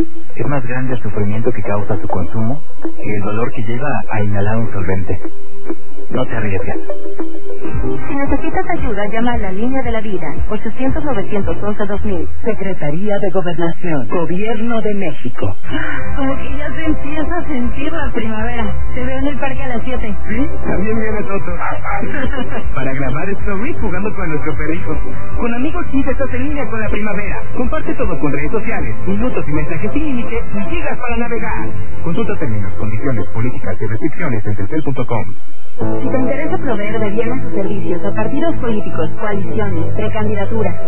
Es más grande el sufrimiento que causa su consumo que el dolor que lleva a inhalar un solvente. No te arriesgues. Si necesitas ayuda, llama a la línea de la vida, 800-911-2000. Secretaría de Gobernación, Gobierno de México. Como que ya se empieza a sentir la primavera. Te veo en el parque a las 7. Sí, también viene Toto. Para grabar Stories jugando con nuestro perrito. Con amigos Kids estás en línea con la primavera. Comparte todo con redes sociales, minutos y mensajes sin límite y gigas para navegar. Consulta términos, condiciones, políticas y restricciones en telcel.com. Si te interesa proveer de bienes o servicios a partidos políticos, coaliciones, precandidaturas,